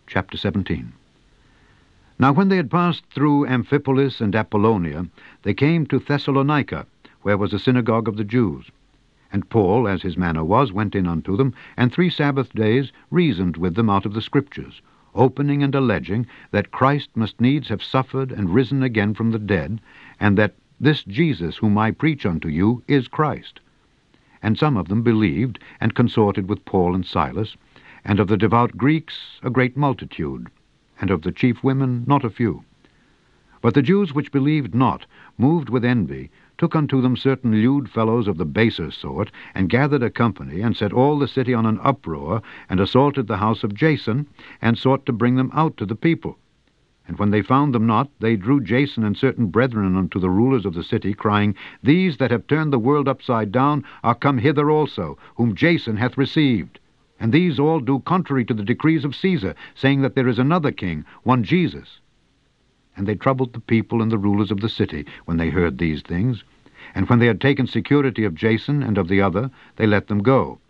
chapter 17. Now when they had passed through Amphipolis and Apollonia, they came to Thessalonica, where was a synagogue of the Jews. And Paul, as his manner was, went in unto them, and 3 Sabbath days reasoned with them out of the Scriptures, opening and alleging that Christ must needs have suffered and risen again from the dead, and that this Jesus whom I preach unto you is Christ. And some of them believed, and consorted with Paul and Silas, and of the devout Greeks a great multitude, and of the chief women not a few. But the Jews which believed not, moved with envy, took unto them certain lewd fellows of the baser sort, and gathered a company, and set all the city on an uproar, and assaulted the house of Jason, and sought to bring them out to the people. And when they found them not, they drew Jason and certain brethren unto the rulers of the city, crying, These that have turned the world upside down are come hither also, whom Jason hath received. And these all do contrary to the decrees of Caesar, saying that there is another king, one Jesus. And they troubled the people and the rulers of the city when they heard these things. And when they had taken security of Jason and of the other, they let them go.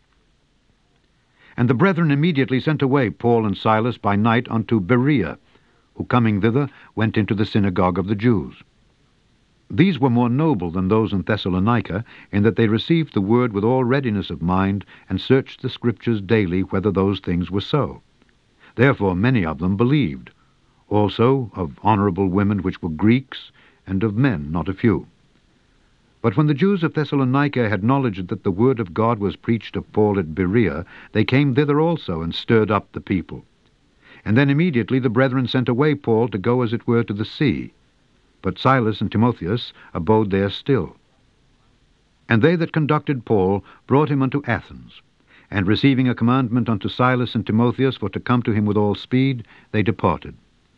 And the brethren immediately sent away Paul and Silas by night unto Berea, who coming thither went into the synagogue of the Jews. These were more noble than those in Thessalonica, in that they received the word with all readiness of mind, and searched the Scriptures daily whether those things were so. Therefore many of them believed, also of honorable women which were Greeks, and of men not a few. But when the Jews of Thessalonica had knowledge that the word of God was preached of Paul at Berea, they came thither also, and stirred up the people. And then immediately the brethren sent away Paul to go as it were to the sea. But Silas and Timotheus abode there still. And they that conducted Paul brought him unto Athens. And receiving a commandment unto Silas and Timotheus for to come to him with all speed, they departed.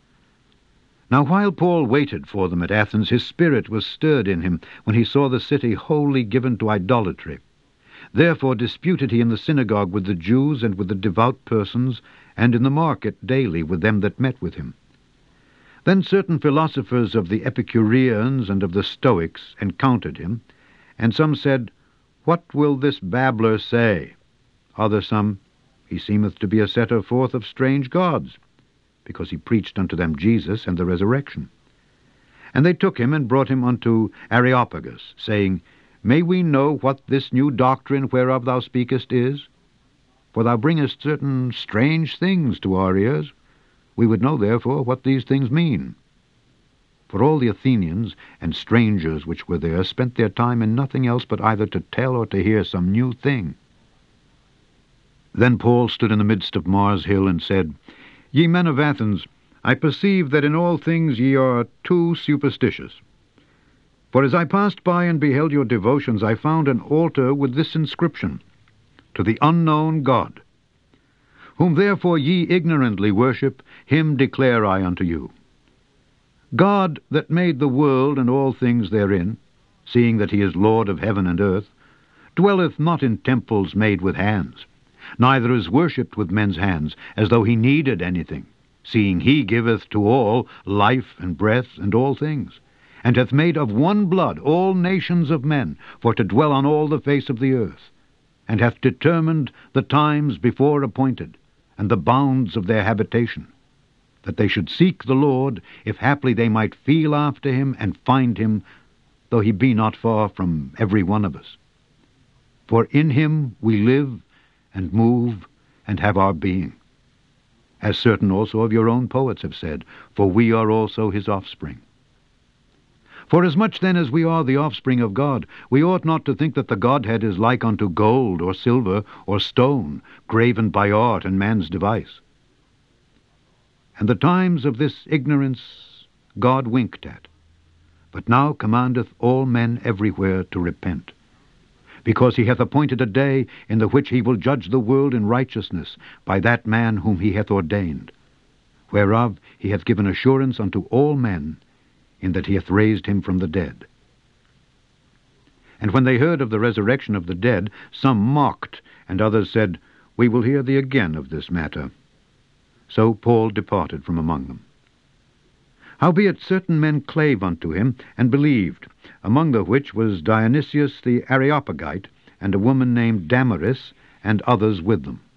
Now while Paul waited for them at Athens, his spirit was stirred in him when he saw the city wholly given to idolatry. Therefore disputed he in the synagogue with the Jews and with the devout persons, and in the market daily with them that met with him. Then certain philosophers of the Epicureans and of the Stoics encountered him, and some said, What will this babbler say? Others some, He seemeth to be a setter forth of strange gods, because he preached unto them Jesus and the resurrection. And they took him and brought him unto Areopagus, saying, May we know what this new doctrine whereof thou speakest is? For thou bringest certain strange things to our ears. We would know, therefore, what these things mean. For all the Athenians and strangers which were there spent their time in nothing else but either to tell or to hear some new thing. Then Paul stood in the midst of Mars Hill, and said, Ye men of Athens, I perceive that in all things ye are too superstitious. For as I passed by and beheld your devotions, I found an altar with this inscription, To the unknown God. Whom therefore ye ignorantly worship, him declare I unto you. God that made the world and all things therein, seeing that he is Lord of heaven and earth, dwelleth not in temples made with hands, neither is worshipped with men's hands, as though he needed anything, seeing he giveth to all life and breath and all things, and hath made of one blood all nations of men, for to dwell on all the face of the earth, and hath determined the times before appointed, and the bounds of their habitation, that they should seek the Lord, if haply they might feel after him and find him, though he be not far from every one of us. For in him we live and move and have our being, as certain also of your own poets have said, for we are also his offspring. Forasmuch then as we are the offspring of God, we ought not to think that the Godhead is like unto gold or silver or stone, graven by art and man's device. And the times of this ignorance God winked at, but now commandeth all men everywhere to repent, because he hath appointed a day in the which he will judge the world in righteousness by that man whom he hath ordained, whereof he hath given assurance unto all men, in that he hath raised him from the dead. And when they heard of the resurrection of the dead, some mocked, and others said, We will hear thee again of this matter. So Paul departed from among them. Howbeit certain men clave unto him, and believed, among the which was Dionysius the Areopagite, and a woman named Damaris, and others with them.